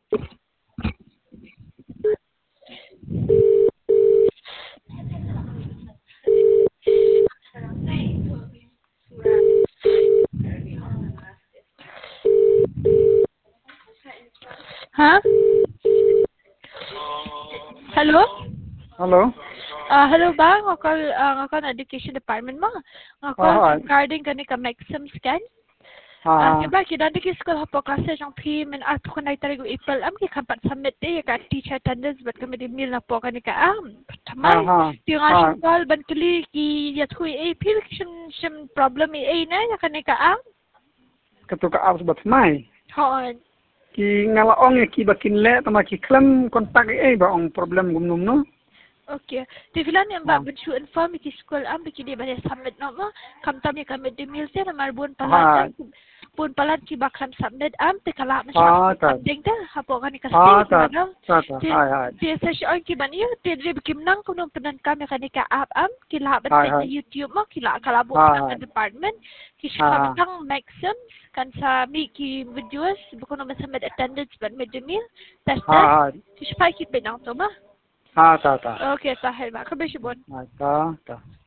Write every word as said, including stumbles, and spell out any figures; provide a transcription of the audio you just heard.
Ha? Hello? Hello? Ah, hello ba? Nga call uh, nga call education department mo. Nga call Ah, regarding kani ka maximum scan. Ah, ah, kiba kita di school hapo kasi yung P men ato ko na itarigo ipal am ki kapat submit eh ka teacher attendance but kami di mil na po kani ka am. Tamay. ah, Di nga ah, siya call ban kili ki yat ko eh P sim sim problem eh na ya kani ka am. ketuka abs bat mai. Hoon. Ki ngalaong ya ki bakin le tama ki klem kontak eh ba ong problem gumnum no. Okay. Di filan yang Ah, mbak bercu inform ki school am ki di ba submit no mo. Kam tami kami di mil se na marbun ah, palat. Pun palat ki bakam submit am te kala na ah, siya ta, pending ta hapo kani ka ah, state ta, madam. ta, ta, Ti hai, hai, ti sa siya ki ban iyo ti di kim nang kuno penan kami kani ka app am kila ban hai, sa hai, YouTube mo kila kalabo hai, sa hai, department ki ah, siya tang maxim kan sa mi ki videos bukan na submit attendance ban medemil test test hai, ki siya ki pinang to ma. ah, ta, ta, Okay, tahil ba? Kabisibon. ah, ta, ta.